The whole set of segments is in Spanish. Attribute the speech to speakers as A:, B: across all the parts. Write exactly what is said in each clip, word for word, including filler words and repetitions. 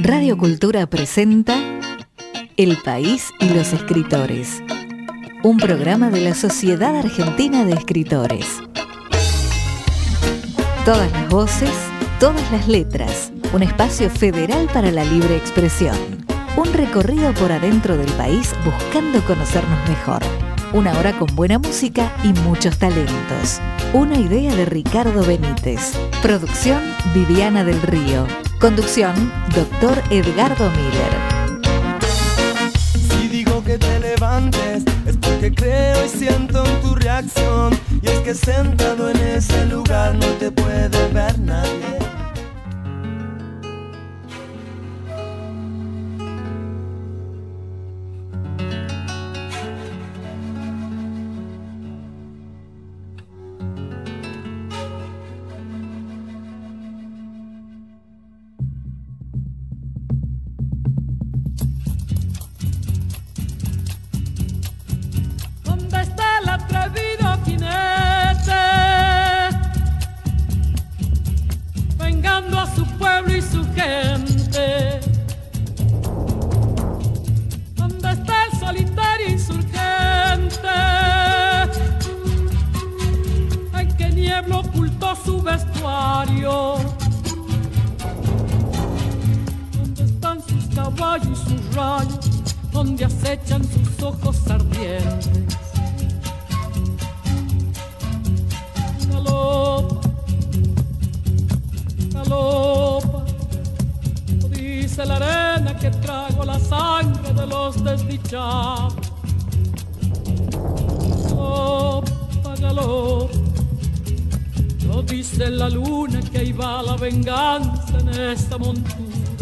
A: Radio Cultura presenta El País y los Escritores, un programa de la Sociedad Argentina de Escritores. Todas las voces, todas las letras, un espacio federal para la libre expresión. Un recorrido por adentro del país buscando conocernos mejor. Una hora con buena música y muchos talentos. Una idea de Ricardo Benítez. Producción Viviana del Río. Conducción doctor Edgardo Miller.
B: Si digo que te levantes es porque creo y siento en tu reacción. Y es que sentado en ese lugar no te puede ver nadie.
C: Donde acechan sus ojos ardientes. Galopa, galopa, dice la arena que trago la sangre de los desdichados. Galopa, galopa, no dice la luna que ahí va la venganza en esta montura.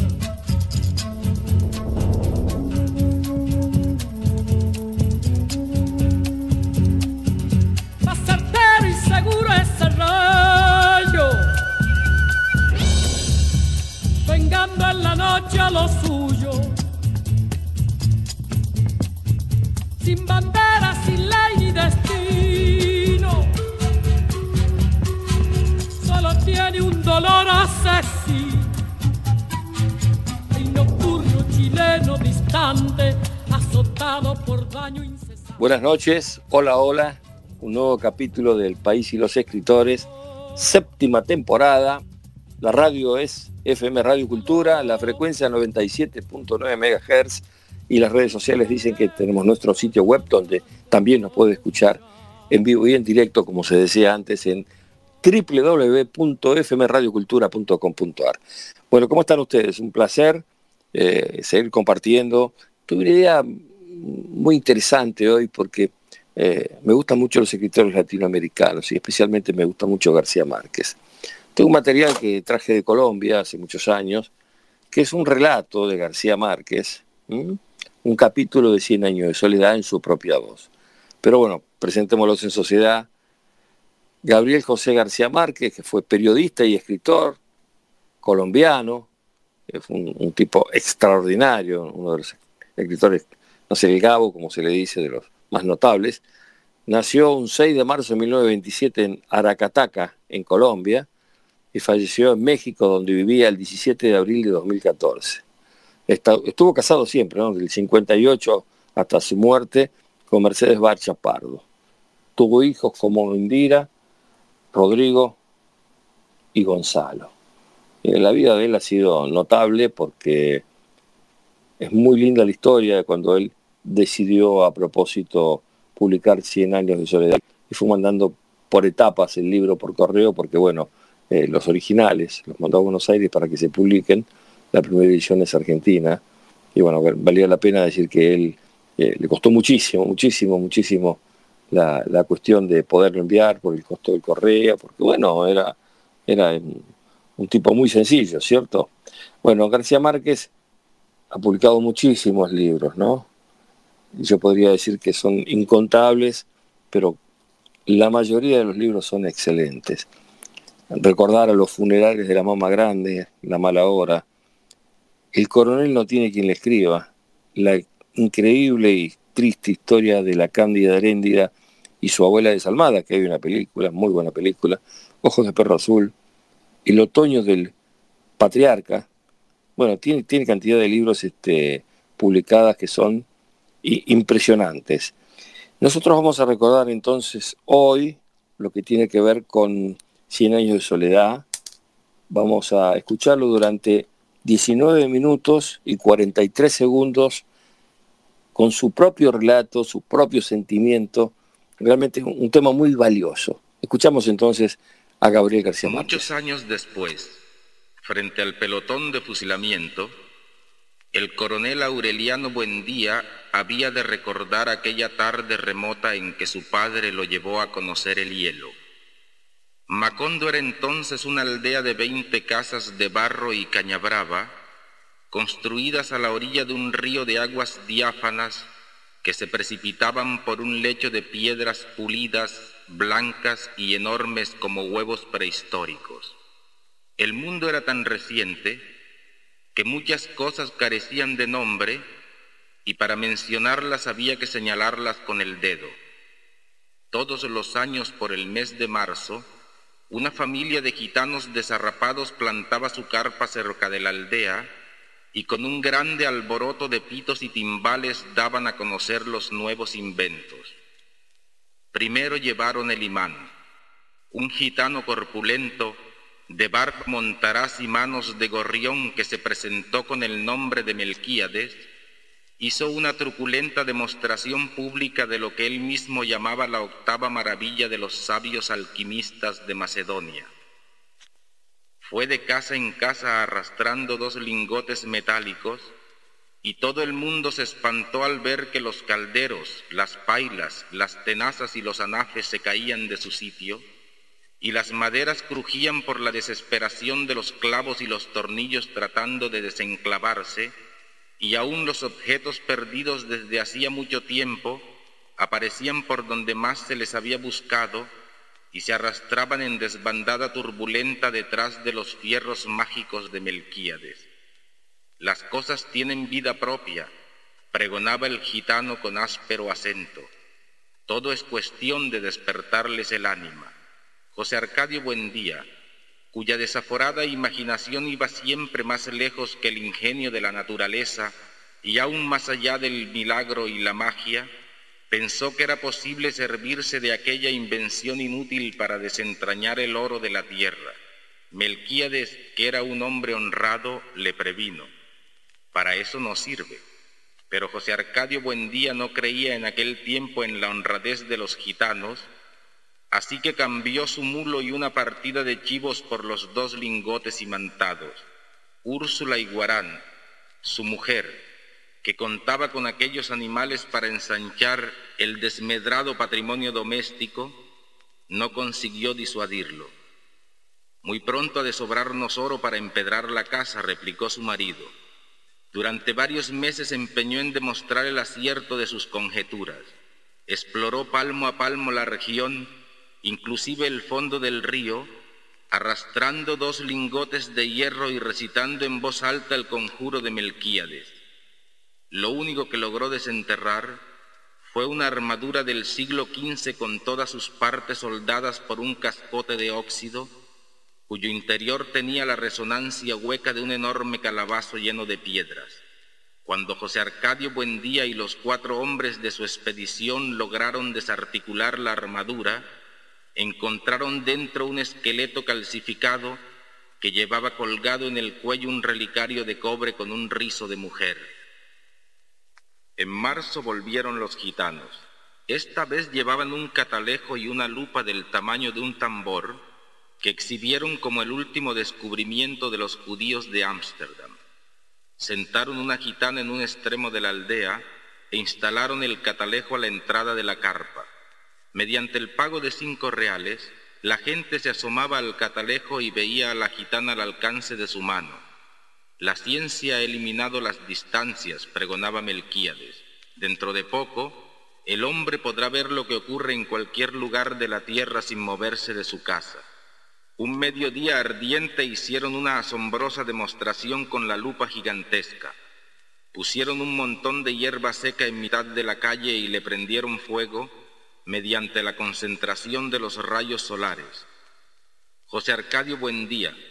C: Seguro ese rayo, vengando en la noche a lo suyo, sin bandera, sin ley ni destino, solo tiene un dolor asesino, el nocturno chileno distante, azotado por daño incesante.
D: Buenas noches, hola, hola. Un nuevo capítulo del País y los Escritores, séptima temporada. La radio es F M Radio Cultura, la frecuencia noventa y siete punto nueve megahertz y las redes sociales dicen que tenemos nuestro sitio web donde también nos puede escuchar en vivo y en directo, como se decía antes, en doble u doble u doble u punto f m radio cultura punto com punto a r. Bueno, ¿cómo están ustedes? Un placer eh, seguir compartiendo. Tuve una idea muy interesante hoy porque Eh, me gustan mucho los escritores latinoamericanos y especialmente me gusta mucho García Márquez. Tengo un material que traje de Colombia hace muchos años, que es un relato de García Márquez, ¿m? un capítulo de Cien años de soledad en su propia voz. Pero bueno, presentémoslos en sociedad. Gabriel José García Márquez, que fue periodista y escritor colombiano, fue un, un tipo extraordinario, uno de los escritores, no sé, el Gabo, como se le dice, de los más notables. Nació un seis de marzo de mil novecientos veintisiete en Aracataca, en Colombia, y falleció en México, donde vivía el diecisiete de abril de dos mil catorce. Estuvo casado siempre, ¿no? Del cincuenta y ocho hasta su muerte, con Mercedes Barcha Pardo. Tuvo hijos como Indira, Rodrigo y Gonzalo. Y la vida de él ha sido notable porque es muy linda la historia de cuando él decidió a propósito publicar Cien años de soledad y fue mandando por etapas el libro por correo porque bueno, eh, los originales los mandó a Buenos Aires para que se publiquen. La primera edición es argentina y bueno, valía la pena decir que él eh, le costó muchísimo, muchísimo, muchísimo la, la cuestión de poderlo enviar por el costo del correo, porque bueno, era, era un, un tipo muy sencillo, ¿cierto? Bueno, García Márquez ha publicado muchísimos libros, ¿no? Yo podría decir que son incontables, pero la mayoría de los libros son excelentes. Recordar a los funerales de la mamá grande, La mala hora, El coronel no tiene quien le escriba, la increíble y triste historia de la Cándida Heréndida y su abuela desalmada, que hay una película, muy buena película, Ojos de perro azul, El otoño del patriarca, bueno, tiene, tiene cantidad de libros este, publicadas que son impresionantes. Nosotros vamos a recordar entonces hoy lo que tiene que ver con Cien años de soledad. Vamos a escucharlo durante diecinueve minutos y cuarenta y tres segundos con su propio relato, su propio sentimiento. Realmente un, un tema muy valioso. Escuchamos entonces a Gabriel García Márquez.
E: Muchos años después, frente al pelotón de fusilamiento, el coronel Aureliano Buendía había de recordar aquella tarde remota en que su padre lo llevó a conocer el hielo. Macondo era entonces una aldea de veinte casas de barro y cañabrava, construidas a la orilla de un río de aguas diáfanas que se precipitaban por un lecho de piedras pulidas, blancas y enormes como huevos prehistóricos. El mundo era tan reciente que muchas cosas carecían de nombre y para mencionarlas había que señalarlas con el dedo. Todos los años por el mes de marzo, una familia de gitanos desarrapados plantaba su carpa cerca de la aldea y con un grande alboroto de pitos y timbales daban a conocer los nuevos inventos. Primero llevaron el imán, un gitano corpulento, de barba montaraz y manos de gorrión que se presentó con el nombre de Melquíades, hizo una truculenta demostración pública de lo que él mismo llamaba la octava maravilla de los sabios alquimistas de Macedonia. Fue de casa en casa arrastrando dos lingotes metálicos, y todo el mundo se espantó al ver que los calderos, las pailas, las tenazas y los anafes se caían de su sitio, y las maderas crujían por la desesperación de los clavos y los tornillos tratando de desenclavarse, y aún los objetos perdidos desde hacía mucho tiempo aparecían por donde más se les había buscado y se arrastraban en desbandada turbulenta detrás de los fierros mágicos de Melquíades. Las cosas tienen vida propia, pregonaba el gitano con áspero acento. Todo es cuestión de despertarles el ánima. José Arcadio Buendía, cuya desaforada imaginación iba siempre más lejos que el ingenio de la naturaleza y aún más allá del milagro y la magia, pensó que era posible servirse de aquella invención inútil para desentrañar el oro de la tierra. Melquíades, que era un hombre honrado, le previno: para eso no sirve. Pero José Arcadio Buendía no creía en aquel tiempo en la honradez de los gitanos, así que cambió su mulo y una partida de chivos por los dos lingotes imantados. Úrsula Iguarán, su mujer, que contaba con aquellos animales para ensanchar el desmedrado patrimonio doméstico, no consiguió disuadirlo. Muy pronto ha de sobrarnos oro para empedrar la casa, replicó su marido. Durante varios meses empeñó en demostrar el acierto de sus conjeturas. Exploró palmo a palmo la región, inclusive el fondo del río, arrastrando dos lingotes de hierro y recitando en voz alta el conjuro de Melquíades. Lo único que logró desenterrar fue una armadura del siglo quince con todas sus partes soldadas por un cascote de óxido, cuyo interior tenía la resonancia hueca de un enorme calabazo lleno de piedras. Cuando José Arcadio Buendía y los cuatro hombres de su expedición lograron desarticular la armadura, encontraron dentro un esqueleto calcificado que llevaba colgado en el cuello un relicario de cobre con un rizo de mujer. En marzo volvieron los gitanos. Esta vez llevaban un catalejo y una lupa del tamaño de un tambor que exhibieron como el último descubrimiento de los judíos de Ámsterdam. Sentaron una gitana en un extremo de la aldea e instalaron el catalejo a la entrada de la carpa. Mediante el pago de cinco reales, la gente se asomaba al catalejo y veía a la gitana al alcance de su mano. La ciencia ha eliminado las distancias, pregonaba Melquíades. Dentro de poco, el hombre podrá ver lo que ocurre en cualquier lugar de la tierra sin moverse de su casa. Un mediodía ardiente hicieron una asombrosa demostración con la lupa gigantesca. Pusieron un montón de hierba seca en mitad de la calle y le prendieron fuego mediante la concentración de los rayos solares. José Arcadio Buendía,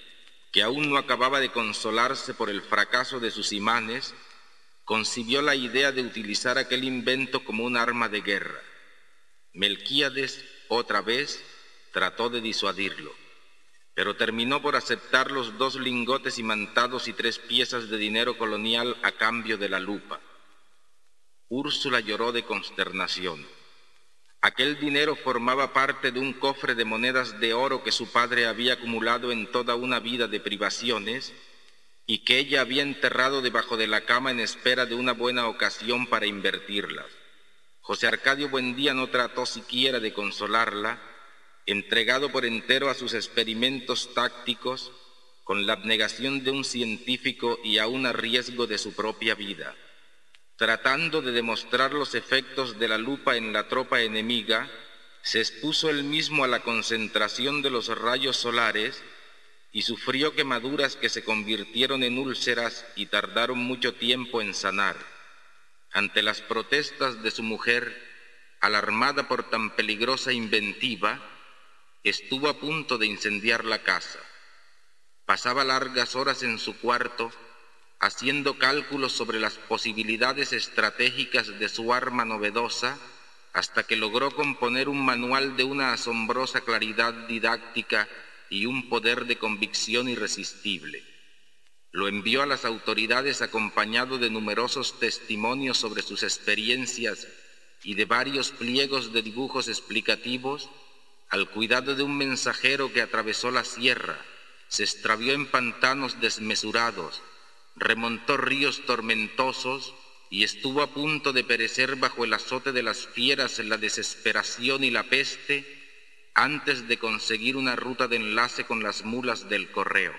E: que aún no acababa de consolarse por el fracaso de sus imanes, concibió la idea de utilizar aquel invento como un arma de guerra. Melquíades, otra vez, trató de disuadirlo, pero terminó por aceptar los dos lingotes imantados y tres piezas de dinero colonial a cambio de la lupa. Úrsula lloró de consternación. Aquel dinero formaba parte de un cofre de monedas de oro que su padre había acumulado en toda una vida de privaciones y que ella había enterrado debajo de la cama en espera de una buena ocasión para invertirlas. José Arcadio Buendía no trató siquiera de consolarla, entregado por entero a sus experimentos tácticos, con la abnegación de un científico y aún a riesgo de su propia vida. Tratando de demostrar los efectos de la lupa en la tropa enemiga, se expuso él mismo a la concentración de los rayos solares y sufrió quemaduras que se convirtieron en úlceras y tardaron mucho tiempo en sanar. Ante las protestas de su mujer, alarmada por tan peligrosa inventiva, estuvo a punto de incendiar la casa. Pasaba largas horas en su cuarto, haciendo cálculos sobre las posibilidades estratégicas de su arma novedosa, hasta que logró componer un manual de una asombrosa claridad didáctica y un poder de convicción irresistible. Lo envió a las autoridades acompañado de numerosos testimonios sobre sus experiencias y de varios pliegos de dibujos explicativos, al cuidado de un mensajero que atravesó la sierra, se extravió en pantanos desmesurados, remontó ríos tormentosos y estuvo a punto de perecer bajo el azote de las fieras, la desesperación y la peste, antes de conseguir una ruta de enlace con las mulas del correo.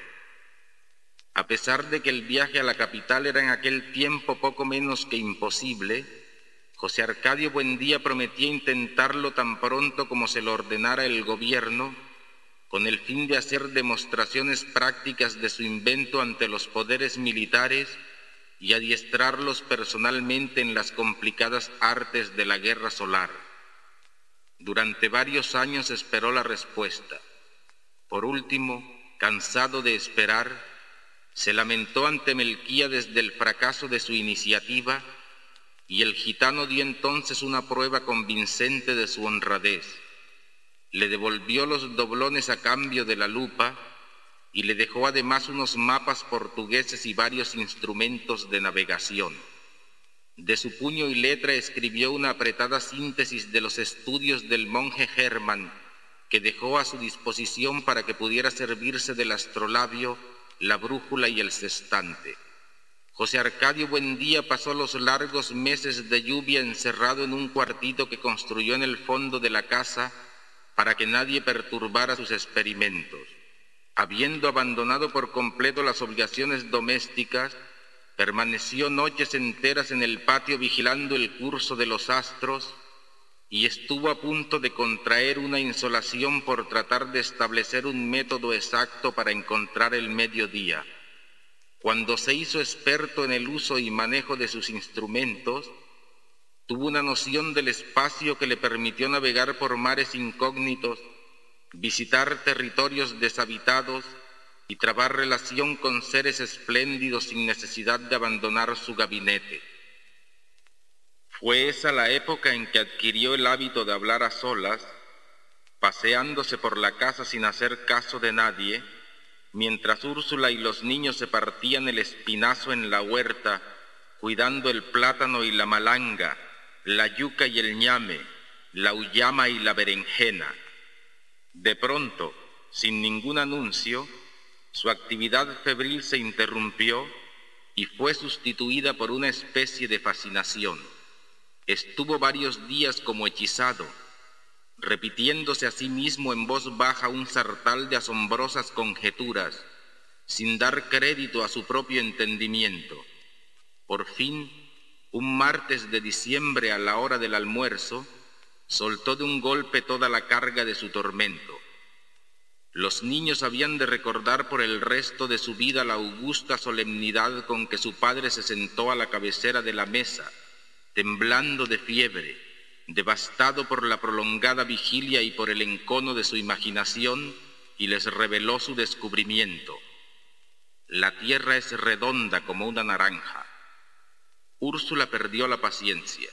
E: A pesar de que el viaje a la capital era en aquel tiempo poco menos que imposible, José Arcadio Buendía prometía intentarlo tan pronto como se lo ordenara el gobierno, con el fin de hacer demostraciones prácticas de su invento ante los poderes militares y adiestrarlos personalmente en las complicadas artes de la guerra solar. Durante varios años esperó la respuesta. Por último, cansado de esperar, se lamentó ante Melquíades del fracaso de su iniciativa y el gitano dio entonces una prueba convincente de su honradez. Le devolvió los doblones a cambio de la lupa y le dejó además unos mapas portugueses y varios instrumentos de navegación. De su puño y letra escribió una apretada síntesis de los estudios del monje Hermann, que dejó a su disposición para que pudiera servirse del astrolabio, la brújula y el sextante. José Arcadio Buendía pasó los largos meses de lluvia encerrado en un cuartito que construyó en el fondo de la casa para que nadie perturbara sus experimentos. Habiendo abandonado por completo las obligaciones domésticas, permaneció noches enteras en el patio vigilando el curso de los astros y estuvo a punto de contraer una insolación por tratar de establecer un método exacto para encontrar el mediodía. Cuando se hizo experto en el uso y manejo de sus instrumentos, tuvo una noción del espacio que le permitió navegar por mares incógnitos, visitar territorios deshabitados y trabar relación con seres espléndidos sin necesidad de abandonar su gabinete. Fue esa la época en que adquirió el hábito de hablar a solas, paseándose por la casa sin hacer caso de nadie, mientras Úrsula y los niños se partían el espinazo en la huerta, cuidando el plátano y la malanga, la yuca y el ñame, la uyama y la berenjena. De pronto, sin ningún anuncio, su actividad febril se interrumpió y fue sustituida por una especie de fascinación. Estuvo varios días como hechizado, repitiéndose a sí mismo en voz baja un sartal de asombrosas conjeturas, sin dar crédito a su propio entendimiento. Por fin, un martes de diciembre a la hora del almuerzo, soltó de un golpe toda la carga de su tormento. Los niños habían de recordar por el resto de su vida la augusta solemnidad con que su padre se sentó a la cabecera de la mesa, temblando de fiebre, devastado por la prolongada vigilia y por el encono de su imaginación, y les reveló su descubrimiento. la tierra es redonda como una naranja. Úrsula perdió la paciencia.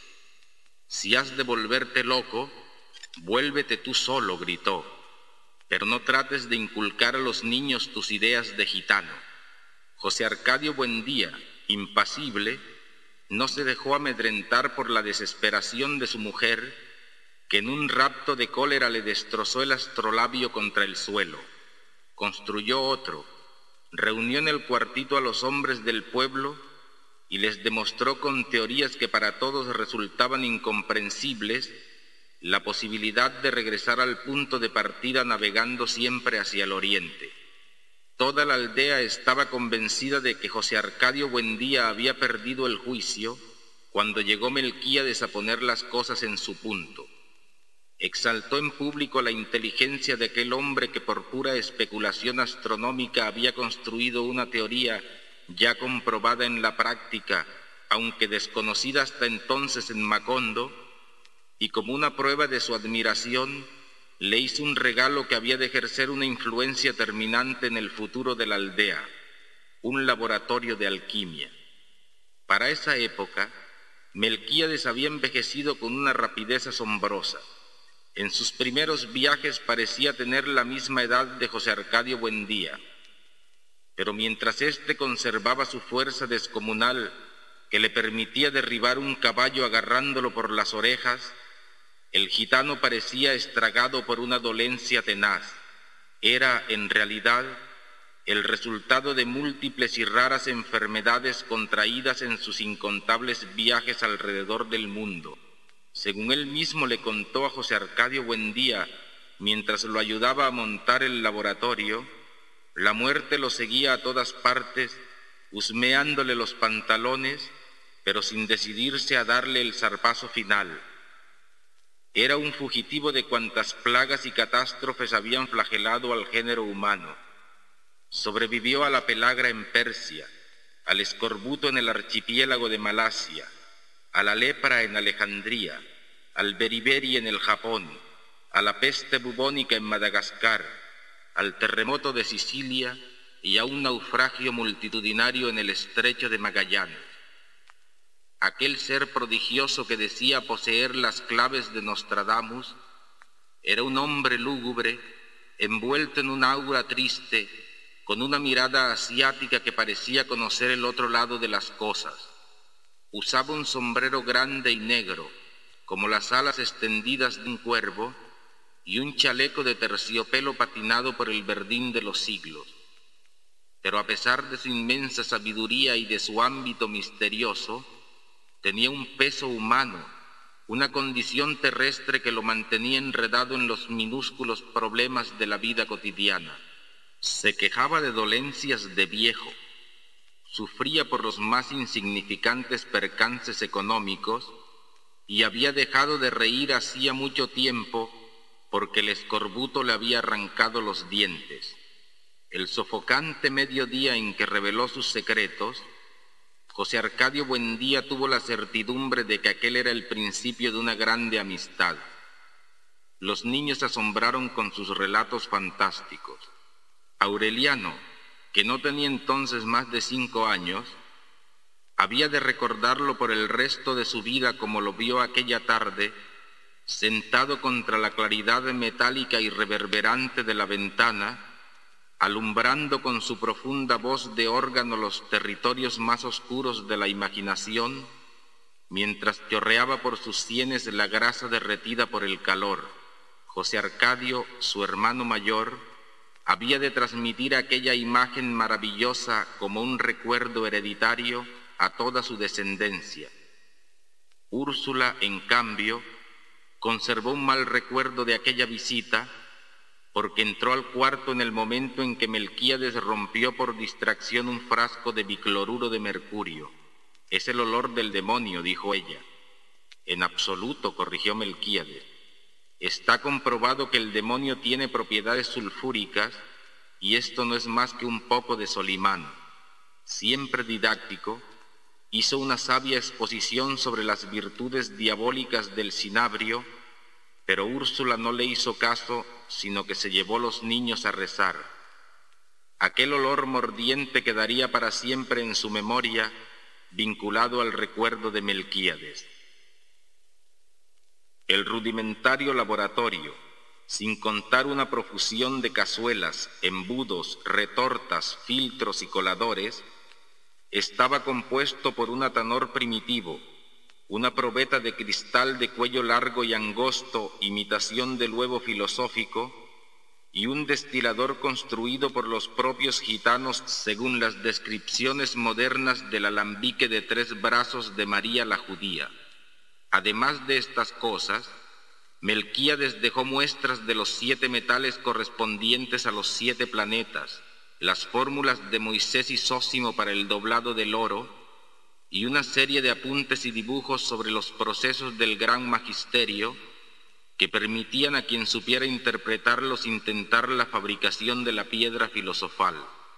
E: Si has de volverte loco, vuélvete tú solo, gritó, pero no trates de inculcar a los niños tus ideas de gitano. José Arcadio Buendía, impasible, no se dejó amedrentar por la desesperación de su mujer, que en un rapto de cólera le destrozó el astrolabio contra el suelo. Construyó otro, reunió en el cuartito a los hombres del pueblo y les demostró con teorías que para todos resultaban incomprensibles la posibilidad de regresar al punto de partida navegando siempre hacia el oriente. Toda la aldea estaba convencida de que José Arcadio Buendía había perdido el juicio cuando llegó Melquíades a poner las cosas en su punto. Exaltó en público la inteligencia de aquel hombre que por pura especulación astronómica había construido una teoría ya comprobada en la práctica, aunque desconocida hasta entonces en Macondo, y como una prueba de su admiración, le hizo un regalo que había de ejercer una influencia terminante en el futuro de la aldea, un laboratorio de alquimia. Para esa época, Melquíades había envejecido con una rapidez asombrosa. En sus primeros viajes parecía tener la misma edad de José Arcadio Buendía, pero mientras éste conservaba su fuerza descomunal que le permitía derribar un caballo agarrándolo por las orejas, el gitano parecía estragado por una dolencia tenaz. Era, en realidad, el resultado de múltiples y raras enfermedades contraídas en sus incontables viajes alrededor del mundo. Según él mismo le contó a José Arcadio Buendía, mientras lo ayudaba a montar el laboratorio, la muerte lo seguía a todas partes, husmeándole los pantalones, pero sin decidirse a darle el zarpazo final. Era un fugitivo de cuantas plagas y catástrofes habían flagelado al género humano. Sobrevivió a la pelagra en Persia, al escorbuto en el archipiélago de Malasia, a la lepra en Alejandría, al beriberi en el Japón, a la peste bubónica en Madagascar, al terremoto de Sicilia y a un naufragio multitudinario en el estrecho de Magallanes. Aquel ser prodigioso que decía poseer las claves de Nostradamus era un hombre lúgubre, envuelto en un aura triste, con una mirada asiática que parecía conocer el otro lado de las cosas. Usaba un sombrero grande y negro, como las alas extendidas de un cuervo, y un chaleco de terciopelo patinado por el verdín de los siglos. Pero a pesar de su inmensa sabiduría y de su ámbito misterioso, tenía un peso humano, una condición terrestre que lo mantenía enredado en los minúsculos problemas de la vida cotidiana. Se quejaba de dolencias de viejo, sufría por los más insignificantes percances económicos y había dejado de reír hacía mucho tiempo porque el escorbuto le había arrancado los dientes. El sofocante mediodía en que reveló sus secretos, José Arcadio Buendía tuvo la certidumbre de que aquel era el principio de una grande amistad. Los niños se asombraron con sus relatos fantásticos. Aureliano, que no tenía entonces más de cinco años, había de recordarlo por el resto de su vida como lo vio aquella tarde, sentado contra la claridad metálica y reverberante de la ventana, alumbrando con su profunda voz de órgano los territorios más oscuros de la imaginación, mientras chorreaba por sus sienes la grasa derretida por el calor. José Arcadio, su hermano mayor, había de transmitir aquella imagen maravillosa como un recuerdo hereditario a toda su descendencia. Úrsula, en cambio, conservó un mal recuerdo de aquella visita, porque entró al cuarto en el momento en que Melquíades rompió por distracción un frasco de bicloruro de mercurio. «Es el olor del demonio», dijo ella. «En absoluto», corrigió Melquíades. «Está comprobado que el demonio tiene propiedades sulfúricas y esto no es más que un poco de Solimán». Siempre didáctico, hizo una sabia exposición sobre las virtudes diabólicas del cinabrio, pero Úrsula no le hizo caso, sino que se llevó los niños a rezar. aquel olor mordiente quedaría para siempre en su memoria, vinculado al recuerdo de Melquíades. El rudimentario laboratorio, sin contar una profusión de cazuelas, embudos, retortas, filtros y coladores, estaba compuesto por un atanor primitivo, una probeta de cristal de cuello largo y angosto, imitación del huevo filosófico, y un destilador construido por los propios gitanos según las descripciones modernas del alambique de tres brazos de María la Judía. Además de estas cosas, Melquíades dejó muestras de los siete metales correspondientes a los siete planetas, las fórmulas de Moisés y Zósimo para el doblado del oro, y una serie de apuntes y dibujos sobre los procesos del gran magisterio que permitían a quien supiera interpretarlos intentar la fabricación de la piedra filosofal.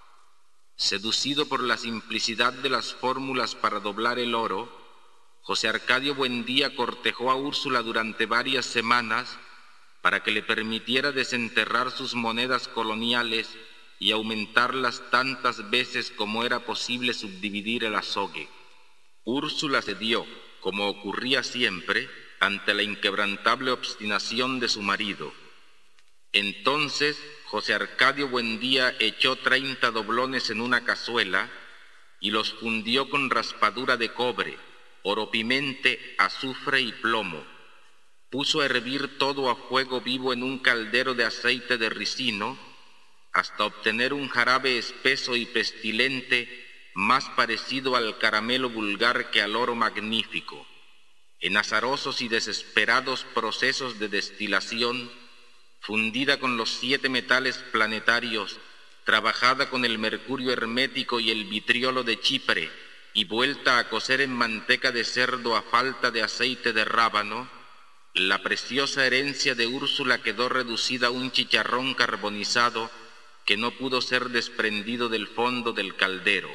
E: Seducido por la simplicidad de las fórmulas para doblar el oro, José Arcadio Buendía cortejó a Úrsula durante varias semanas para que le permitiera desenterrar sus monedas coloniales y aumentarlas tantas veces como era posible subdividir el azogue. Úrsula cedió, como ocurría siempre, ante la inquebrantable obstinación de su marido. Entonces José Arcadio Buendía echó treinta doblones en una cazuela y los fundió con raspadura de cobre, oropimente, azufre y plomo. Puso a hervir todo a fuego vivo en un caldero de aceite de ricino hasta obtener un jarabe espeso y pestilente más parecido al caramelo vulgar que al oro magnífico. En azarosos y desesperados procesos de destilación, fundida con los siete metales planetarios, trabajada con el mercurio hermético y el vitriolo de Chipre, y vuelta a cocer en manteca de cerdo a falta de aceite de rábano, la preciosa herencia de Úrsula quedó reducida a un chicharrón carbonizado que no pudo ser desprendido del fondo del caldero.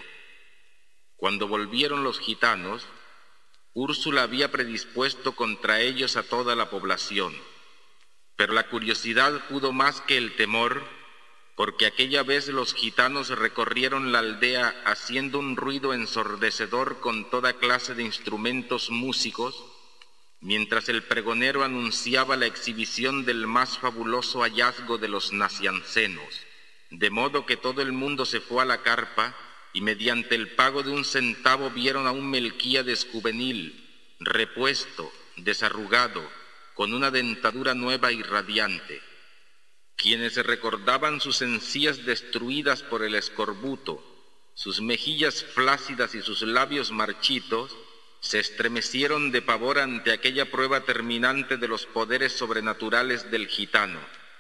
E: Cuando volvieron los gitanos, Úrsula había predispuesto contra ellos a toda la población, pero la curiosidad pudo más que el temor, porque aquella vez los gitanos recorrieron la aldea haciendo un ruido ensordecedor con toda clase de instrumentos músicos, mientras el pregonero anunciaba la exhibición del más fabuloso hallazgo de los naciancenos, de modo que todo el mundo se fue a la carpa y mediante el pago de un centavo vieron a un Melquíades juvenil, repuesto, desarrugado, con una dentadura nueva y radiante. Quienes recordaban sus encías destruidas por el escorbuto, sus mejillas flácidas y sus labios marchitos, se estremecieron de pavor ante aquella prueba terminante de los poderes sobrenaturales del gitano.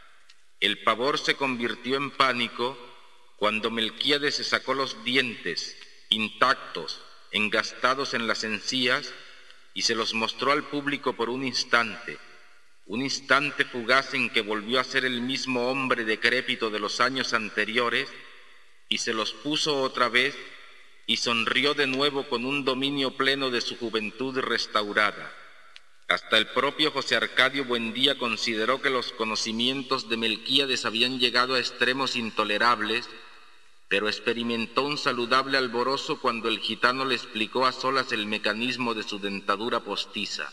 E: El pavor se convirtió en pánico cuando Melquíades se sacó los dientes, intactos, engastados en las encías, y se los mostró al público por un instante, un instante fugaz en que volvió a ser el mismo hombre decrépito de los años anteriores, y se los puso otra vez, y sonrió de nuevo con un dominio pleno de su juventud restaurada. Hasta el propio José Arcadio Buendía consideró que los conocimientos de Melquíades habían llegado a extremos intolerables, pero experimentó un saludable alborozo cuando el gitano le explicó a solas el mecanismo de su dentadura postiza.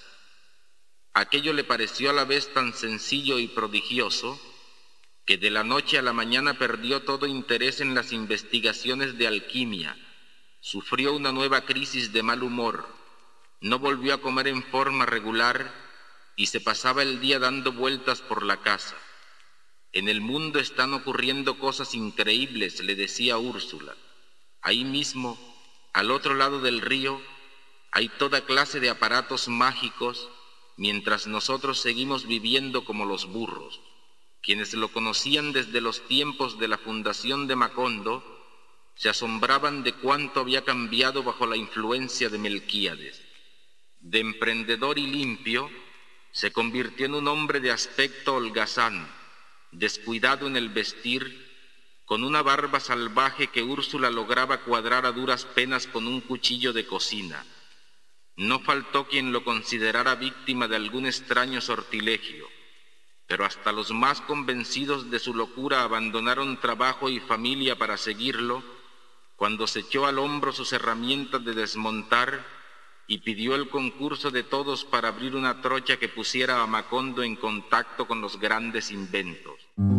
E: Aquello le pareció a la vez tan sencillo y prodigioso que de la noche a la mañana perdió todo interés en las investigaciones de alquimia, sufrió una nueva crisis de mal humor, no volvió a comer en forma regular y se pasaba el día dando vueltas por la casa. En el mundo están ocurriendo cosas increíbles, le decía Úrsula. Ahí mismo, al otro lado del río, hay toda clase de aparatos mágicos, mientras nosotros seguimos viviendo como los burros. Quienes lo conocían desde los tiempos de la fundación de Macondo se asombraban de cuánto había cambiado bajo la influencia de Melquíades. De emprendedor y limpio, se convirtió en un hombre de aspecto holgazán, descuidado en el vestir, con una barba salvaje que Úrsula lograba cuadrar a duras penas con un cuchillo de cocina. No faltó quien lo considerara víctima de algún extraño sortilegio, pero hasta los más convencidos de su locura abandonaron trabajo y familia para seguirlo, cuando se echó al hombro sus herramientas de desmontar y pidió el concurso de todos para abrir una trocha que pusiera a Macondo en contacto con los grandes inventos.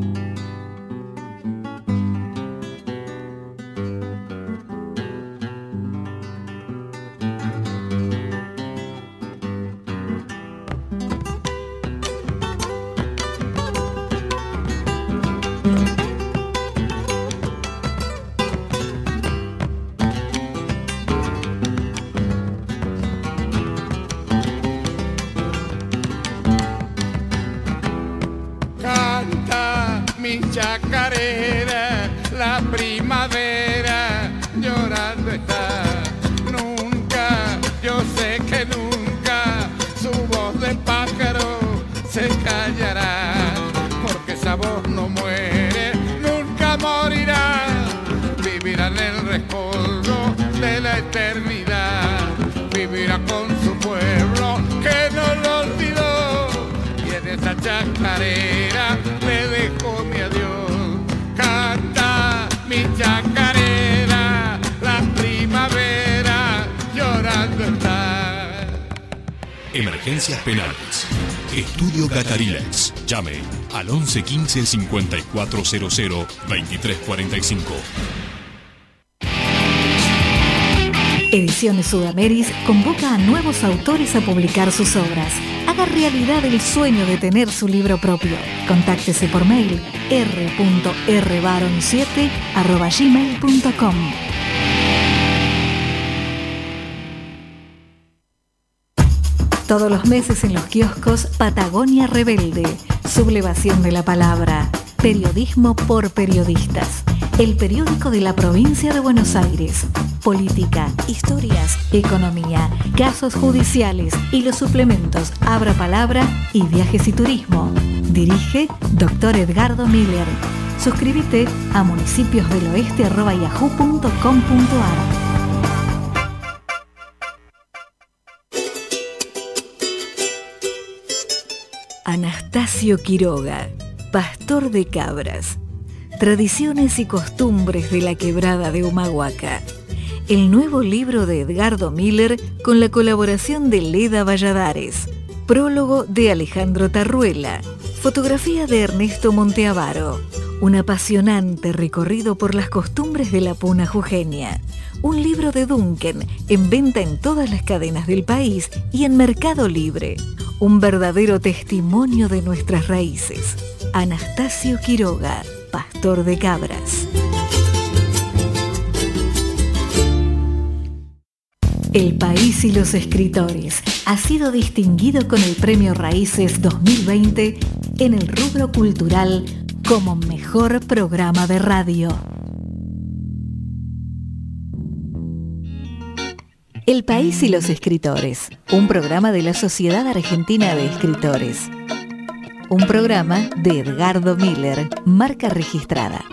F: Chacarera, la primavera llorando está. Nunca, yo sé que nunca su voz de pájaro se callará, porque esa voz no muere, nunca morirá, vivirá en el rescoldo de la eternidad, vivirá con su pueblo que no lo olvidó, y en esa chacarera le dejo mi adiós. Canta mi chacarera, la primavera llorando está.
G: Emergencias penales. Estudio Catarilex. Llame al once quince cincuenta y cuatro cero cero veintitrés cuarenta y cinco.
A: Ediciones Sudameris convoca a nuevos autores a publicar sus obras. Haga realidad el sueño de tener su libro propio. Contáctese por mail r punto r baron siete arroba gmail punto com. Todos los meses en los kioscos Patagonia Rebelde. Sublevación de la palabra. Periodismo por periodistas. El periódico de la provincia de Buenos Aires. Política, historias, economía, casos judiciales y los suplementos Abra Palabra y Viajes y Turismo. Dirige doctor Edgardo Miller. Suscríbete a municipiosdeloeste arroba yahoo punto com punto ar. Anastasio Quiroga, pastor de cabras. Tradiciones y costumbres de la quebrada de Humahuaca. El nuevo libro de Edgardo Miller con la colaboración de Leda Valladares. Prólogo de Alejandro Tarruela. Fotografía de Ernesto Monteavaro. Un apasionante recorrido por las costumbres de la puna jujeña. Un libro de Duncan en venta en todas las cadenas del país y en Mercado Libre. Un verdadero testimonio de nuestras raíces. Anastasio Quiroga, pastor de cabras. El País y los Escritores ha sido distinguido con el Premio Raíces dos mil veinte en el rubro cultural como mejor programa de radio. El País y los Escritores, un programa de la Sociedad Argentina de Escritores. Un programa de Edgardo Miller, marca registrada.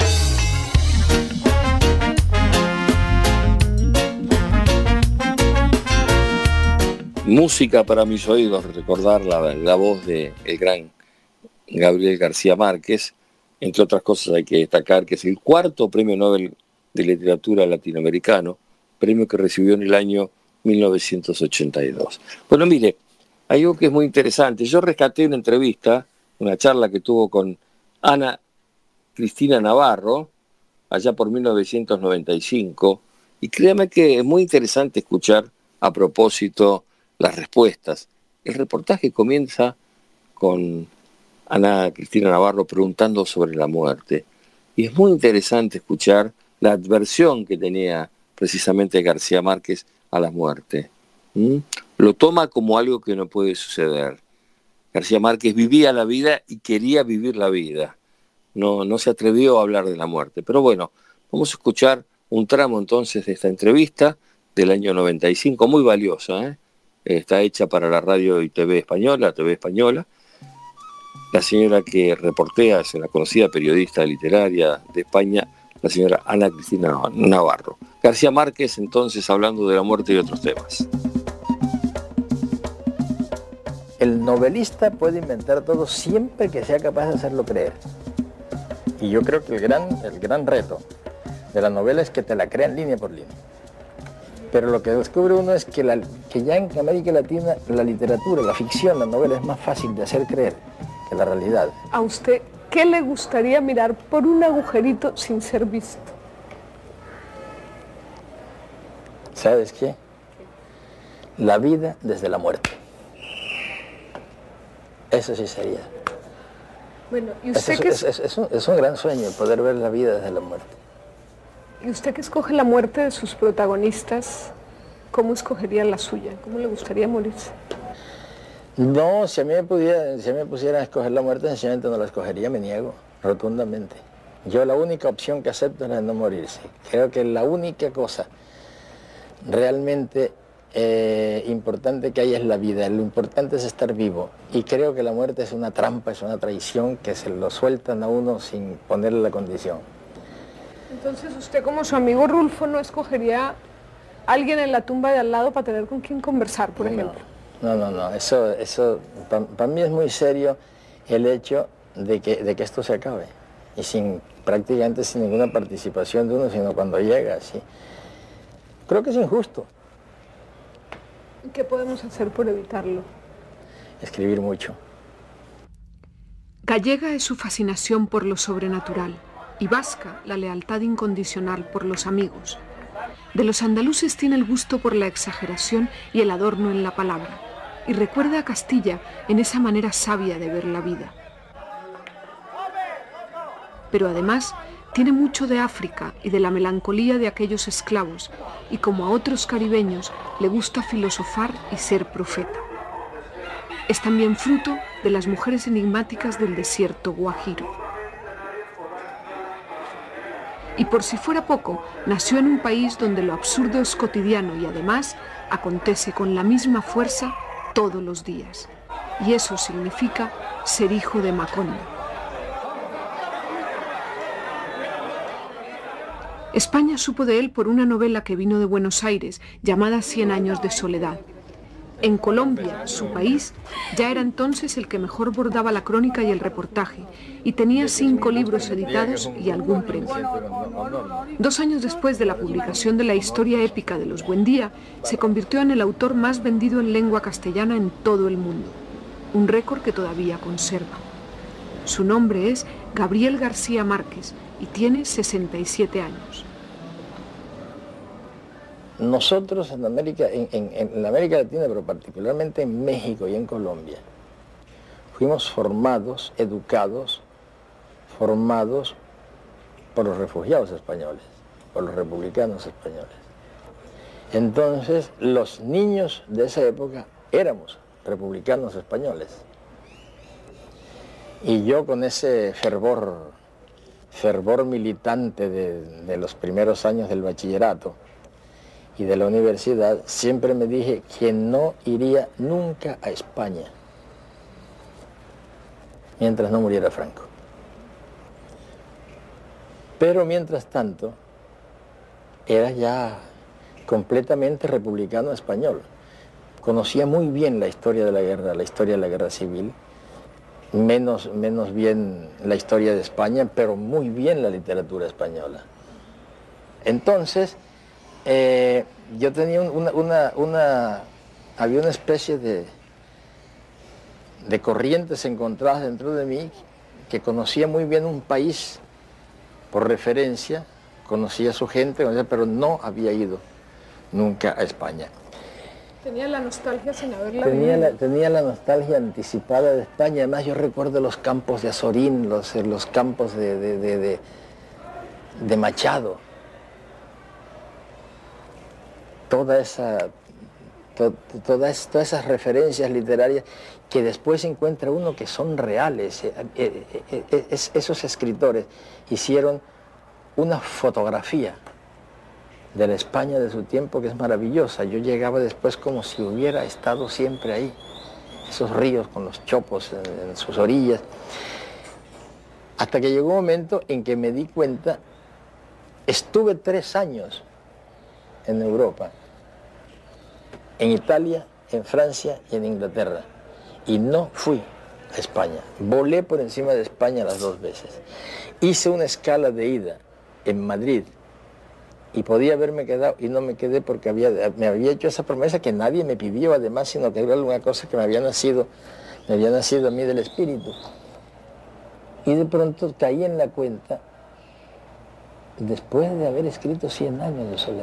D: Música para mis oídos, recordar la, la voz del gran Gabriel García Márquez. Entre otras cosas hay que destacar que es el cuarto premio Nobel de Literatura latinoamericano, premio que recibió en el año mil novecientos ochenta y dos. Bueno, mire, hay algo que es muy interesante. Yo rescaté una entrevista, una charla que tuvo con Ana Cristina Navarro, allá por mil novecientos noventa y cinco, y créame que es muy interesante escuchar a propósito las respuestas. El reportaje comienza con Ana Cristina Navarro preguntando sobre la muerte, y es muy interesante escuchar la adversión que tenía precisamente García Márquez a la muerte. ¿Mm? Lo toma como algo que no puede suceder. García Márquez vivía la vida y quería vivir la vida. No, no se atrevió a hablar de la muerte. Pero bueno, vamos a escuchar un tramo entonces de esta entrevista del año noventa y cinco, muy valiosa, ¿eh? Está hecha para la radio y T V española, T V española. La señora que reportea es una conocida periodista literaria de España, la señora Ana Cristina Navarro. García Márquez entonces hablando de la muerte y otros temas.
H: El novelista puede inventar todo siempre que sea capaz de hacerlo creer. Y yo creo que el gran, el gran reto de la novela es que te la crean línea por línea. Pero lo que descubre uno es que, la, que ya en América Latina la literatura, la ficción, la novela es más fácil de hacer creer que la realidad.
I: ¿A usted qué le gustaría mirar por un agujerito sin ser visto?
H: ¿Sabes qué? La vida desde la muerte. Eso sí sería.
I: Bueno, ¿y usted
H: es,
I: qué
H: es, es, es, un, es un gran sueño poder ver la vida desde la muerte.
I: ¿Y usted que escoge la muerte de sus protagonistas, cómo escogería la suya? ¿Cómo le gustaría morirse?
H: No, si a mí me, pudiera, si a mí me pusieran a escoger la muerte, sencillamente no la escogería, me niego rotundamente. Yo la única opción que acepto es la de no morirse. Creo que la única cosa realmente eh, importante que hay es la vida, lo importante es estar vivo. Y creo que la muerte es una trampa, es una traición que se lo sueltan a uno sin ponerle la condición.
I: Entonces usted, como su amigo Rulfo, no escogería a alguien en la tumba de al lado para tener con quien conversar, por ejemplo.
H: No, no, no, eso, eso para pa mí es muy serio el hecho de que, de que esto se acabe. Y sin, prácticamente sin ninguna participación de uno, sino cuando llega, así. Creo que es injusto.
I: ¿Qué podemos hacer por evitarlo?
H: Escribir mucho.
J: Gallega es su fascinación por lo sobrenatural y vasca la lealtad incondicional por los amigos. De los andaluces tiene el gusto por la exageración y el adorno en la palabra, y recuerda a Castilla en esa manera sabia de ver la vida. Pero además tiene mucho de África y de la melancolía de aquellos esclavos, y como a otros caribeños le gusta filosofar y ser profeta. Es también fruto de las mujeres enigmáticas del desierto guajiro. Y por si fuera poco, nació en un país donde lo absurdo es cotidiano y además acontece con la misma fuerza todos los días. Y eso significa ser hijo de Macondo. España supo de él por una novela que vino de Buenos Aires llamada Cien años de soledad. En Colombia, su país, ya era entonces el que mejor bordaba la crónica y el reportaje, y tenía cinco libros editados y algún premio. Dos años después de la publicación de la historia épica de los Buendía, se convirtió en el autor más vendido en lengua castellana en todo el mundo, un récord que todavía conserva. Su nombre es Gabriel García Márquez y tiene sesenta y siete años.
H: Nosotros en América, en, en, en la América Latina, pero particularmente en México y en Colombia, fuimos formados, educados, formados por los refugiados españoles, por los republicanos españoles. Entonces, los niños de esa época éramos republicanos españoles. Y yo con ese fervor, fervor militante de, de los primeros años del bachillerato y de la universidad, siempre me dije que no iría nunca a España mientras no muriera Franco. Pero mientras tanto, era ya completamente republicano español. Conocía muy bien la historia de la guerra, la historia de la guerra civil, menos, menos bien la historia de España, pero muy bien la literatura española. Entonces, eh, yo tenía una, una, una, había una especie de, de corrientes encontradas dentro de mí, que conocía muy bien un país por referencia, conocía a su gente, pero no había ido nunca a España.
I: Tenía la nostalgia sin haberla
H: tenía
I: vivido.
H: la, tenía la nostalgia anticipada de España. Además, yo recuerdo los campos de Azorín, los, los campos de, de, de, de, de Machado. Toda esa, to, todas, todas esas referencias literarias que después encuentra uno que son reales. Eh, eh, eh, es, esos escritores hicieron una fotografía de la España de su tiempo que es maravillosa. Yo llegaba después como si hubiera estado siempre ahí, esos ríos con los chopos en, en sus orillas, hasta que llegó un momento en que me di cuenta, estuve tres años en Europa, en Italia, en Francia y en Inglaterra, y no fui a España. Volé por encima de España las dos veces. Hice una escala de ida en Madrid y podía haberme quedado y no me quedé porque había, me había hecho esa promesa que nadie me pidió además, sino que era una cosa que me había nacido, me había nacido a mí del espíritu. Y de pronto caí en la cuenta, después de haber escrito cien años de soledad,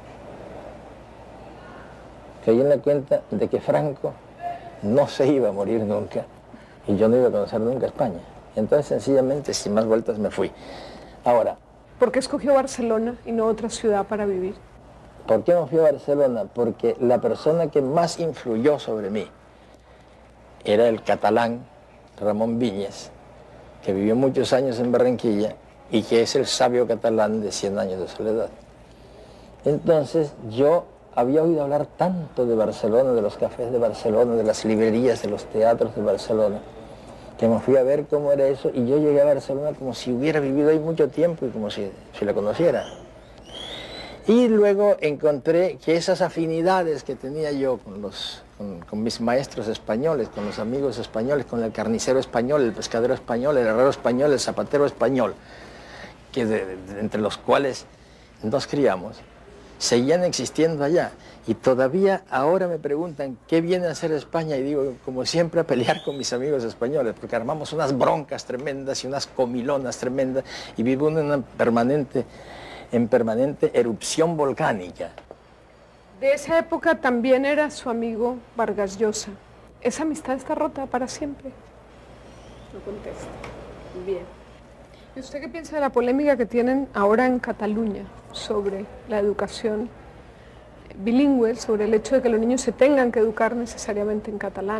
H: caí en la cuenta de que Franco no se iba a morir nunca y yo no iba a conocer nunca España. Entonces sencillamente, sin más vueltas, me fui. Ahora,
I: ¿por qué escogió Barcelona y no otra ciudad para vivir?
H: ¿por qué me fui a Barcelona? Porque la persona que más influyó sobre mí era el catalán Ramón Viñes, que vivió muchos años en Barranquilla y que es el sabio catalán de Cien años de soledad. Entonces yo había oído hablar tanto de Barcelona, de los cafés de Barcelona, de las librerías, de los teatros de Barcelona, que me fui a ver cómo era eso y yo llegué a Barcelona como si hubiera vivido ahí mucho tiempo y como si, si la conociera. Y luego encontré que esas afinidades que tenía yo con, los, con, con mis maestros españoles, con los amigos españoles, con el carnicero español, el pescadero español, el herrero español, el zapatero español, que de, de, entre los cuales nos criamos, seguían existiendo allá. Y todavía ahora me preguntan qué viene a hacer España y digo, como siempre, a pelear con mis amigos españoles, porque armamos unas broncas tremendas y unas comilonas tremendas y vivo en una permanente, en permanente erupción volcánica.
I: De esa época también era su amigo Vargas Llosa. ¿Esa amistad está rota para siempre? No contesta. Bien. ¿Y usted qué piensa de la polémica que tienen ahora en Cataluña sobre la educación bilingüe, sobre el hecho de que los niños se tengan que educar necesariamente en catalán?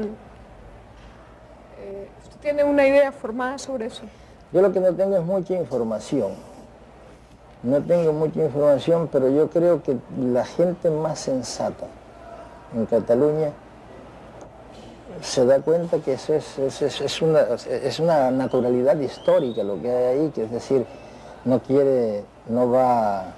I: Eh, ¿Usted tiene una idea formada sobre eso?
H: Yo lo que no tengo es mucha información. No tengo mucha información, pero yo creo que la gente más sensata en Cataluña se da cuenta que eso es, es, es, es, una, es una naturalidad histórica lo que hay ahí, que es decir, no quiere, no va,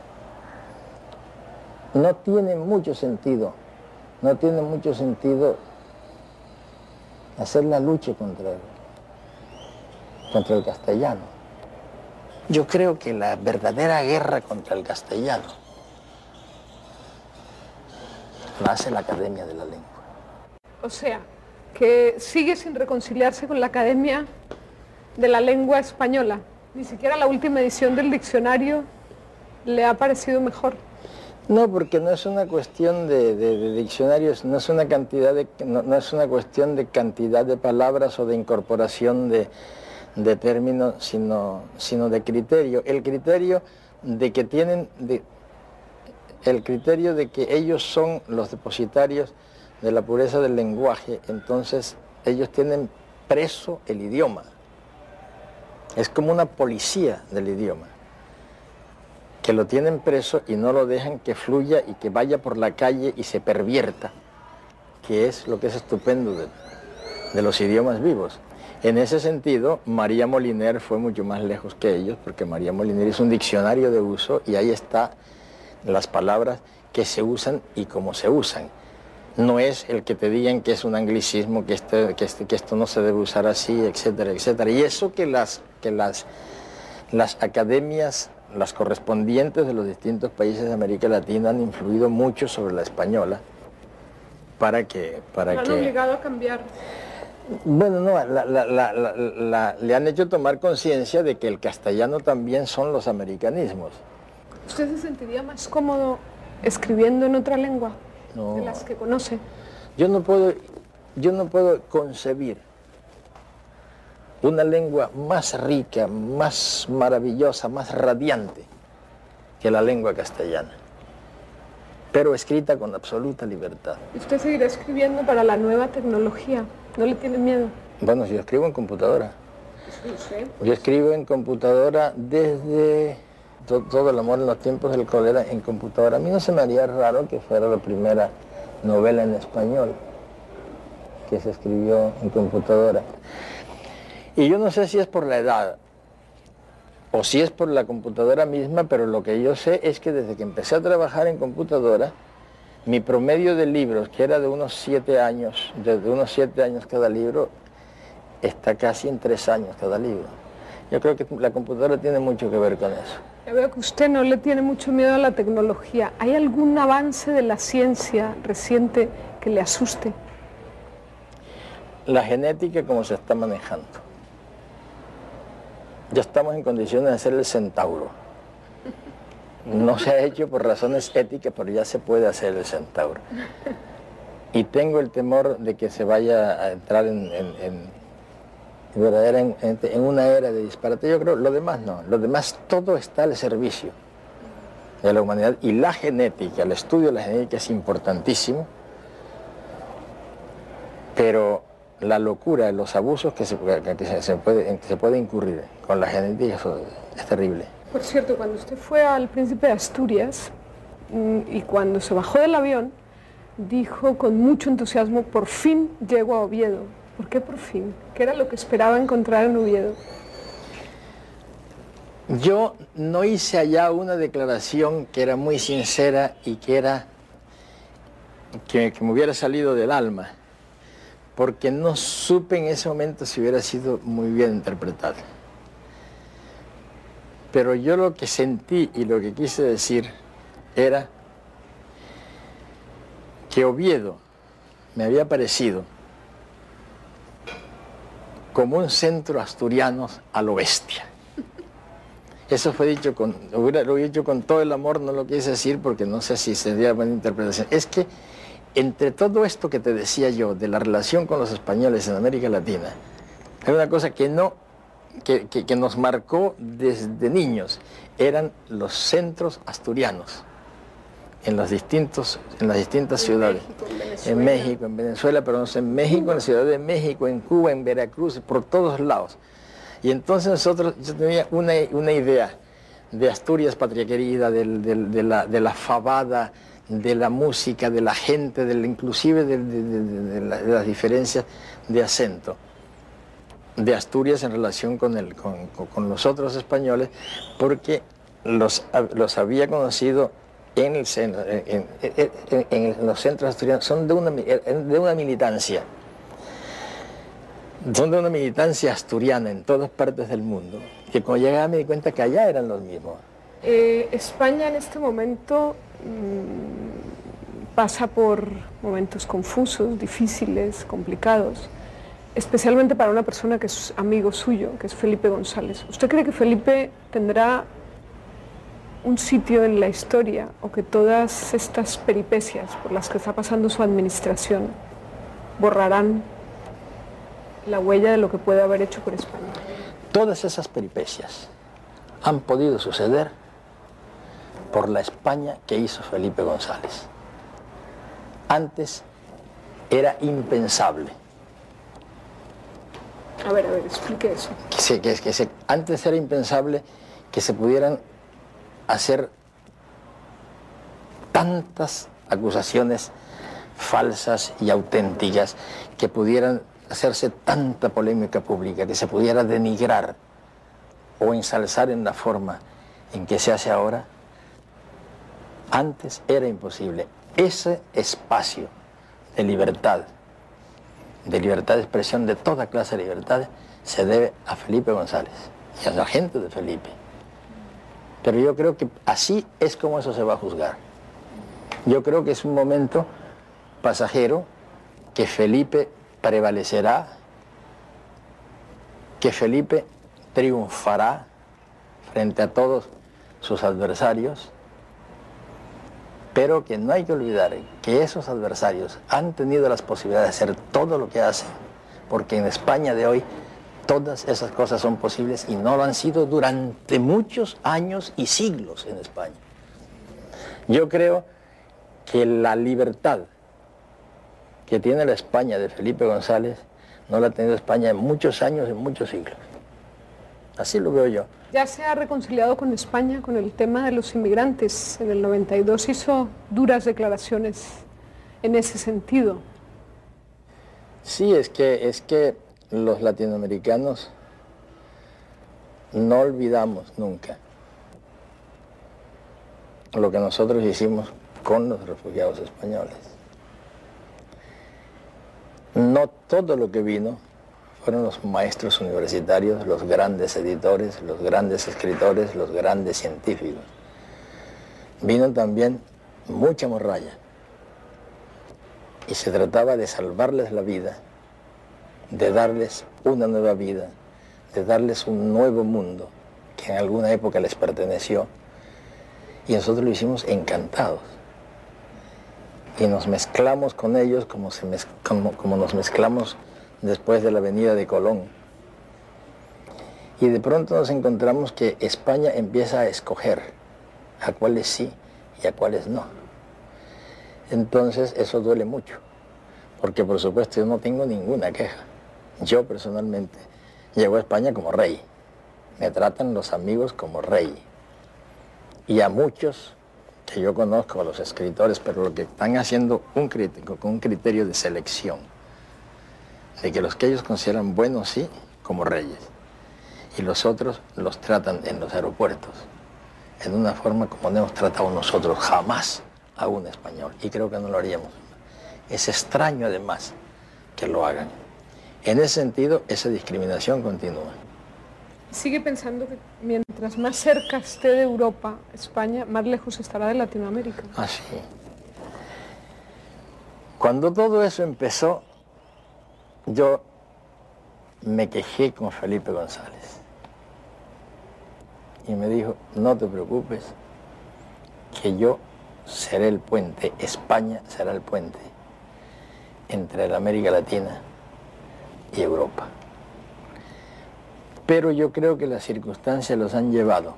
H: no tiene mucho sentido, no tiene mucho sentido hacer la lucha contra el, contra el castellano. Yo creo que la verdadera guerra contra el castellano la hace la Academia de la Lengua.
I: O sea, que sigue sin reconciliarse con la Academia de la Lengua Española. Ni siquiera la última edición del diccionario le ha parecido mejor.
H: No, porque no es una cuestión de, de, de diccionarios, no es una cantidad de, no, no es una cuestión de cantidad de palabras o de incorporación de, de términos, sino, sino de criterio. El criterio de que tienen, de, el criterio de que ellos son los depositarios de la pureza del lenguaje, entonces ellos tienen preso el idioma. Es como una policía del idioma, que lo tienen preso y no lo dejan que fluya y que vaya por la calle y se pervierta, que es lo que es estupendo de, de los idiomas vivos. En ese sentido, María Moliner fue mucho más lejos que ellos, porque María Moliner es un diccionario de uso y ahí están las palabras que se usan y cómo se usan. No es el que te digan que es un anglicismo, que, este, que, este, que esto no se debe usar así, etcétera, etcétera. Y eso que las, que las, las academias, las correspondientes de los distintos países de América Latina han influido mucho sobre la española para que... Para
I: ¿La han
H: que,
I: obligado a cambiar?
H: Bueno, no, la, la, la, la, la, le han hecho tomar conciencia de que el castellano también son los americanismos.
I: ¿Usted se sentiría más cómodo escribiendo en otra lengua?
H: No.
I: De las que conoce.
H: Yo no puedo, yo no puedo concebir una lengua más rica, más maravillosa, más radiante que la lengua castellana, pero escrita con absoluta libertad.
I: ¿Usted seguirá escribiendo para la nueva tecnología? ¿No le tiene miedo?
H: Bueno, yo escribo en computadora.
I: Sí, sí, pues.
H: Yo escribo en computadora desde... Todo el amor en los tiempos del cólera en computadora. A mí no se me haría raro que fuera la primera novela en español que se escribió en computadora. Y yo no sé si es por la edad o si es por la computadora misma, pero lo que yo sé es que desde que empecé a trabajar en computadora Mi promedio de libros, que era de unos siete años, de unos siete años cada libro, está casi en tres años cada libro. Yo creo que la computadora tiene mucho que ver con eso.
I: Ya veo que usted no le tiene mucho miedo a la tecnología. ¿Hay algún avance de la ciencia reciente que le asuste?
H: La genética, como se está manejando. Ya estamos en condiciones de hacer el centauro. No se ha hecho por razones éticas, pero ya se puede hacer el centauro. Y tengo el temor de que se vaya a entrar en, en, en verdaderamente en una era de disparate. Yo creo, lo demás no, lo demás todo está al servicio de la humanidad, y la genética, el estudio de la genética es importantísimo, pero la locura, los abusos que se, que se, se, puede, en que se puede incurrir con la genética, eso es terrible.
I: Por cierto, cuando usted fue al Príncipe de Asturias y cuando se bajó del avión, dijo con mucho entusiasmo: por fin llego a Oviedo. ¿Por qué por fin? ¿Qué era lo que esperaba encontrar en Oviedo?
H: Yo no hice allá una declaración que era muy sincera y que era que, que me hubiera salido del alma, porque no supe en ese momento si hubiera sido muy bien interpretada. Pero yo lo que sentí y lo que quise decir era que Oviedo me había parecido como un centro asturiano a lo bestia. Eso fue dicho con, hubiera, lo he dicho con todo el amor, no lo quise decir porque no sé si sería buena interpretación. Es que entre todo esto que te decía yo de la relación con los españoles en América Latina, hay una cosa que no, que, que, que nos marcó desde niños, eran los centros asturianos en los distintos, en las distintas en ciudades. México, en, en México, en Venezuela, pero no sé, en México, en la Ciudad de México, en Cuba, en Veracruz, por todos lados. Y entonces nosotros, yo tenía una, una idea de Asturias, patria querida, del, del, de, la, de la fabada, de la música, de la gente, del, inclusive de, de, de, de, la, de las diferencias de acento de Asturias en relación con, el, con, con los otros españoles, porque los, los había conocido en, el centro, en, en, en, en los centros asturianos, son de una, de una militancia, son de una militancia asturiana en todas partes del mundo, que cuando llegaba me di cuenta que allá eran los mismos.
I: Eh, España en este momento mmm, pasa por momentos confusos, difíciles, complicados, especialmente para una persona que es amigo suyo, que es Felipe González. ¿Usted cree que Felipe tendrá un sitio en la historia, o que todas estas peripecias por las que está pasando su administración borrarán la huella de lo que puede haber hecho por España?
H: Todas esas peripecias han podido suceder por la España que hizo Felipe González. Antes era impensable.
I: A ver, a ver, explique eso.
H: Que se, que, que se, antes era impensable que se pudieran hacer tantas acusaciones falsas y auténticas, que pudieran hacerse tanta polémica pública, que se pudiera denigrar o ensalzar en la forma en que se hace ahora. Antes era imposible. Ese espacio de libertad, de libertad de expresión, de toda clase de libertades, se debe a Felipe González y a la gente de Felipe. Pero yo creo que así es como eso se va a juzgar. Yo creo que es un momento pasajero, que Felipe prevalecerá, que Felipe triunfará frente a todos sus adversarios, pero que no hay que olvidar que esos adversarios han tenido las posibilidades de hacer todo lo que hacen, porque en España de hoy todas esas cosas son posibles y no lo han sido durante muchos años y siglos en España. Yo creo que la libertad que tiene la España de Felipe González no la ha tenido España en muchos años, en muchos siglos. Así lo veo yo.
I: Ya se ha reconciliado con España con el tema de los inmigrantes. En el noventa y dos hizo duras declaraciones en ese sentido.
H: Sí, es que, es que los latinoamericanos no olvidamos nunca lo que nosotros hicimos con los refugiados españoles. No todo lo que vino fueron los maestros universitarios, los grandes editores, los grandes escritores, los grandes científicos. Vino también mucha morralla. Y se trataba de salvarles la vida, de darles una nueva vida, de darles un nuevo mundo que en alguna época les perteneció. Y nosotros lo hicimos encantados. Y nos mezclamos con ellos como, se mez, como, como nos mezclamos después de la venida de Colón. Y de pronto nos encontramos que España empieza a escoger a cuáles sí y a cuáles no. Entonces eso duele mucho, porque por supuesto yo no tengo ninguna queja. Yo personalmente llego a España como rey. Me tratan los amigos como rey. Y a muchos que yo conozco, a los escritores, pero lo que están haciendo un crítico con un criterio de selección, de que los que ellos consideran buenos sí, como reyes, y los otros los tratan en los aeropuertos en una forma como no hemos tratado nosotros jamás a un español, y creo que no lo haríamos. Es extraño además que lo hagan. En ese sentido, esa discriminación continúa.
I: Sigue pensando que mientras más cerca esté de Europa, España, más lejos estará de Latinoamérica.
H: Ah, sí. Cuando todo eso empezó, yo me quejé con Felipe González. Y me dijo, no te preocupes, que yo seré el puente, España será el puente entre la América Latina y Europa. Pero yo creo que las circunstancias los han llevado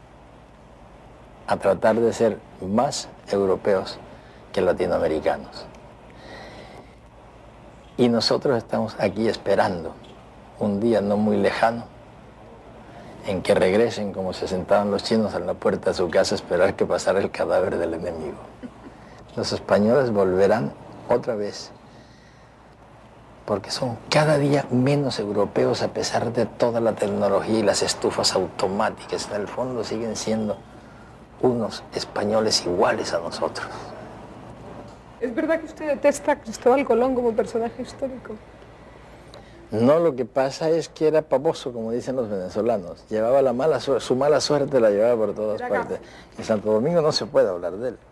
H: a tratar de ser más europeos que latinoamericanos. Y nosotros estamos aquí esperando un día no muy lejano en que regresen como se sentaban los chinos a la puerta de su casa a esperar que pasara el cadáver del enemigo. Los españoles volverán otra vez, porque son cada día menos europeos a pesar de toda la tecnología y las estufas automáticas. En el fondo siguen siendo unos españoles iguales a nosotros.
I: ¿Es verdad que usted detesta a Cristóbal Colón como personaje histórico?
H: No, lo que pasa es que era pavoso, como dicen los venezolanos. Llevaba la mala suerte, su mala suerte la llevaba por todas
I: Era
H: partes.
I: gafe.
H: En Santo Domingo no se puede hablar de él.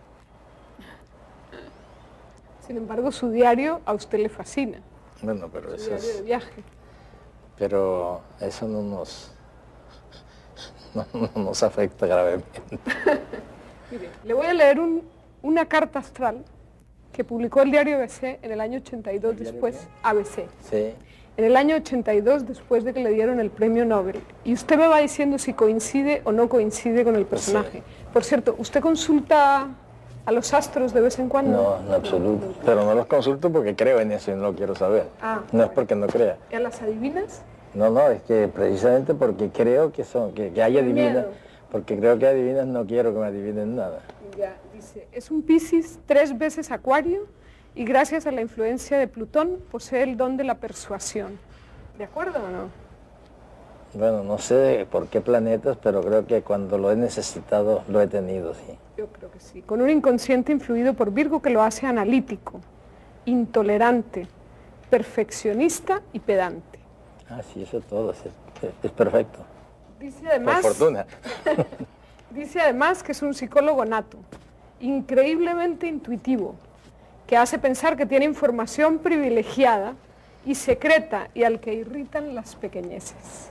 I: Sin embargo, su diario a usted le fascina.
H: Bueno, pero
I: Su
H: eso
I: diario de
H: es...
I: viaje.
H: Pero eso no nos... no, no nos afecta gravemente.
I: Mire, le voy a leer un, una carta astral que publicó el diario A B C en el año ochenta y dos después, A B C.
H: Sí.
I: En el año ochenta y dos, después de que le dieron el premio Nobel. Y usted me va diciendo si coincide o no coincide con el personaje.
H: Sí.
I: Por cierto, ¿usted consulta a los astros de vez en cuando?
H: No, en absoluto. Pero no los consulto porque creo en eso y no lo quiero saber.
I: Ah,
H: no es porque no crea.
I: ¿Y a las adivinas?
H: No, no, es que precisamente porque creo que son, que, que hay
I: Con
H: adivinas,
I: miedo.
H: porque creo que adivinas, no quiero que me adivinen nada.
I: Ya, dice, es un Piscis tres veces acuario y gracias a la influencia de Plutón posee el don de la persuasión. ¿De acuerdo o no?
H: Bueno, no sé por qué planetas, pero creo que cuando lo he necesitado, lo he tenido, sí.
I: Yo creo que sí. Con un inconsciente influido por Virgo que lo hace analítico, intolerante, perfeccionista y pedante.
H: Ah, sí, eso todo, es, es, es perfecto.
I: Dice además,
H: Por fortuna.
I: dice además que es un psicólogo nato, increíblemente intuitivo, que hace pensar que tiene información privilegiada y secreta y al que irritan las pequeñeces.